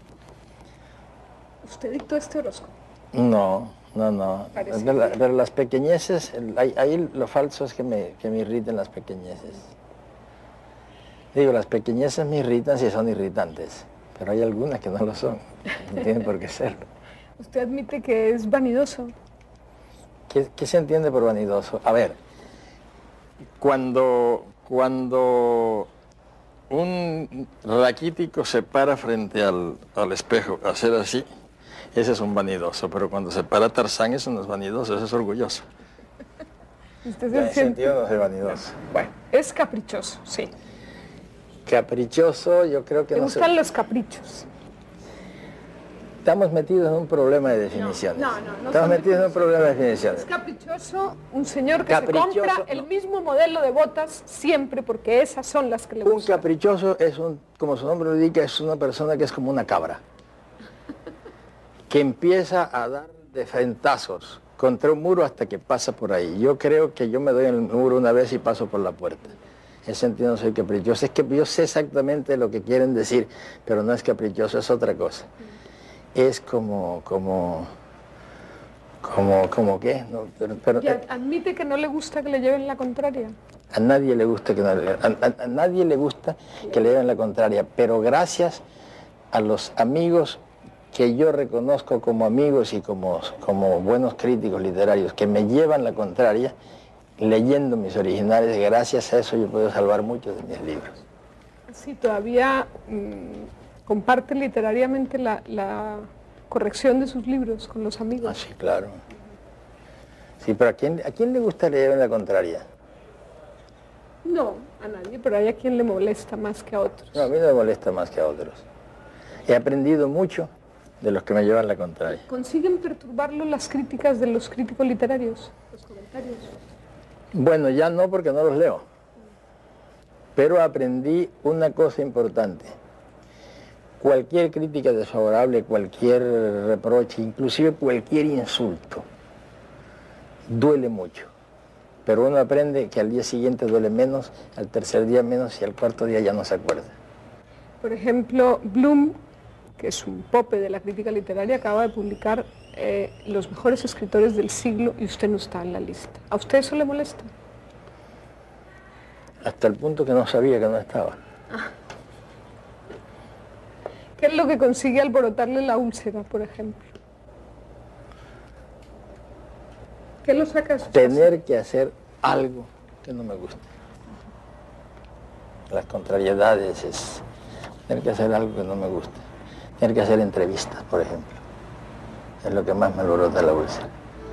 I: ¿Usted dictó este horóscopo?
H: No, no, no.
I: Parece
H: Pero, la-
I: que-
H: pero las pequeñeces, el- ahí, ahí lo falso es que me, que me irriten las pequeñeces. Digo, las pequeñeces me irritan si son irritantes, pero hay algunas que no lo son, no tienen por qué serlo.
I: ¿Usted admite que es vanidoso?
H: ¿Qué, qué se entiende por vanidoso? A ver, cuando, cuando un raquítico se para frente al, al espejo a hacer así, ese es un vanidoso, pero cuando se para Tarzán eso no es vanidoso, eso es orgulloso.
I: Usted
H: En
I: se
H: ese
I: siente-
H: sentido no es vanidoso. Bueno,
I: Es caprichoso, sí.
H: caprichoso yo creo que
I: ¿Le
H: no se...
I: gustan los caprichos?
H: estamos metidos en un problema de definiciones.
I: No, no, no.
H: Estamos metidos en un problema de definiciones.
I: Es caprichoso un señor que
H: Caprichoso,
I: se compra el
H: no.
I: mismo modelo de botas siempre porque esas son las que le
H: Un
I: gustan.
H: caprichoso es un, como su nombre lo indica, es una persona que es como una cabra, que empieza a dar de frentazos contra un muro hasta que pasa por ahí. Yo creo que yo me doy en el muro una vez y paso por la puerta. En ese sentido no soy caprichoso. Es que yo sé exactamente lo que quieren decir, pero no es caprichoso, es otra cosa. Es como, como, como, como qué. No, pero, pero,
I: Y admite que no le gusta que le lleven la contraria.
H: A nadie le gusta que no, a, a, a nadie le gusta que le lleven la contraria, pero gracias a los amigos que yo reconozco como amigos y como, como buenos críticos literarios que me llevan la contraria, leyendo mis originales, gracias a eso yo puedo salvar muchos de mis libros.
I: Sí, todavía mmm, comparte literariamente la, la corrección de sus libros con los amigos.
H: Ah, sí, claro. Sí, pero ¿a quién, ¿a quién le gusta que le lleven la contraria?
I: No, a nadie, pero hay a quien le molesta más que a otros.
H: No, a mí no me molesta más que a otros. He aprendido mucho de los que me llevan la contraria.
I: ¿Consiguen perturbarlo las críticas de los críticos literarios, los comentarios?
H: Bueno, ya no porque no los leo. Pero aprendí una cosa importante. Cualquier crítica desfavorable, cualquier reproche, inclusive cualquier insulto, duele mucho. Pero uno aprende que al día siguiente duele menos, al tercer día menos y al cuarto día ya no se acuerda.
I: Por ejemplo, Bloom, que es un pope de la crítica literaria, acaba de publicar eh, los mejores escritores del siglo y usted no está en la lista. ¿A usted eso le molesta?
H: Hasta el punto que no sabía que no estaba.
I: Ah. ¿Qué es lo que consigue alborotarle la úlcera, por ejemplo? ¿Qué lo saca?
H: Tener que hacer algo que no me guste. Las contrariedades es tener que hacer algo que no me guste. Tener que hacer entrevistas, por ejemplo. Es lo que más me alborota la úlcera.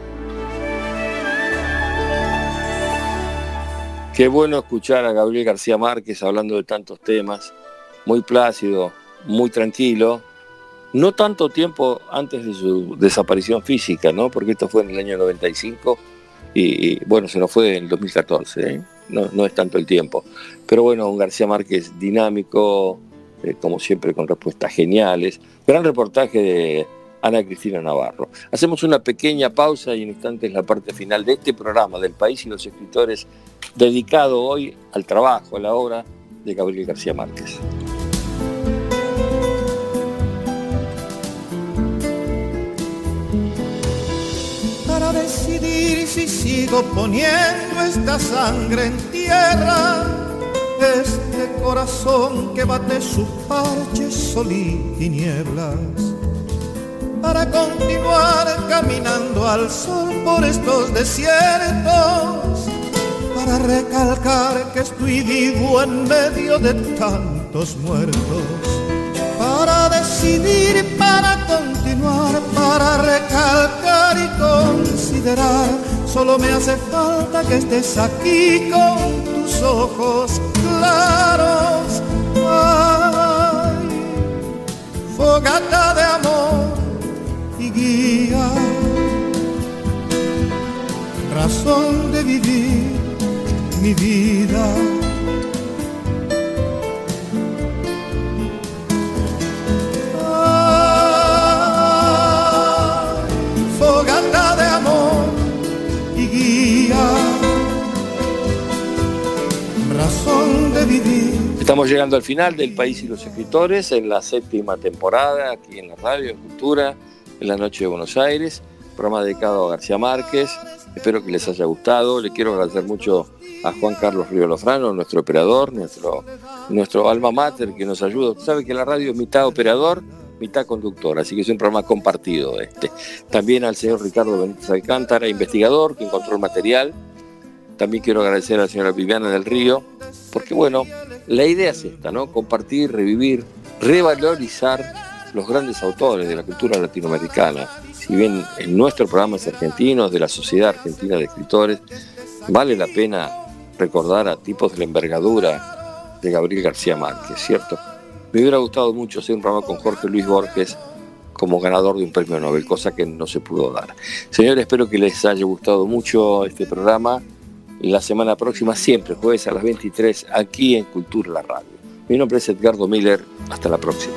D: Qué bueno escuchar a Gabriel García Márquez hablando de tantos temas, muy plácido, muy tranquilo, no tanto tiempo antes de su desaparición física, ¿no? Porque esto fue en el año noventa y cinco y, y bueno, se nos fue en el dos mil catorce, ¿eh? no, no es tanto el tiempo. Pero bueno, un García Márquez dinámico, eh, como siempre con respuestas geniales. Gran reportaje de Ana Cristina Navarro. Hacemos una pequeña pausa y en instantes la parte final de este programa del País y los Escritores, dedicado hoy al trabajo, a la obra de Gabriel García Márquez.
F: Para decidir si sigo poniendo esta sangre en tierra, este corazón que bate su parche sol y tinieblas, para continuar caminando al sol por estos desiertos, para recalcar que estoy vivo en medio de tantos muertos, para decidir, para continuar, para recalcar y considerar, solo me hace falta que estés aquí con tus ojos claros. Ay, fogata de amor y guía, razón de vivir mi vida. Ah, fogata de amor y guía, razón de vivir.
D: Estamos llegando al final del País y los Escritores en la séptima temporada, aquí en la Radio de Cultura, en la Noche de Buenos Aires, programa dedicado a García Márquez. Espero que les haya gustado. Le quiero agradecer mucho a Juan Carlos Río Lofrano, nuestro operador, nuestro, nuestro alma mater que nos ayuda. Usted sabe que la radio es mitad operador, mitad conductor, así que es un programa compartido este. También al señor Ricardo Benítez Alcántara, investigador, que encontró el material. También quiero agradecer a la señora Viviana del Río, porque bueno, la idea es esta, ¿no? Compartir, revivir, revalorizar los grandes autores de la cultura latinoamericana. Si bien en nuestro programa es argentino, de la Sociedad Argentina de Escritores, vale la pena recordar a tipos de la envergadura de Gabriel García Márquez, ¿cierto? Me hubiera gustado mucho hacer un programa con Jorge Luis Borges, como ganador de un premio Nobel, cosa que no se pudo dar. Señores, espero que les haya gustado mucho este programa. La semana próxima, siempre jueves a las veintitrés, aquí en Cultura La Radio. Mi nombre es Edgardo Miller. Hasta la próxima.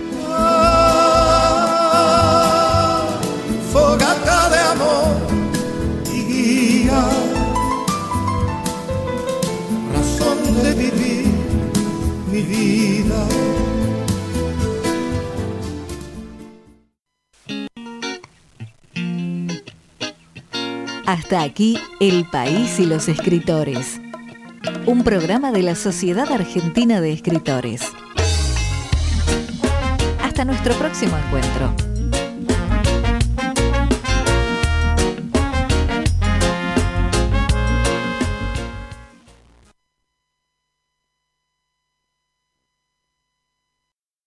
F: Fogata de amor y guía, razón de vivir mi vida.
A: Hasta aquí El País y los Escritores, un programa de la Sociedad Argentina de Escritores. Hasta nuestro próximo encuentro.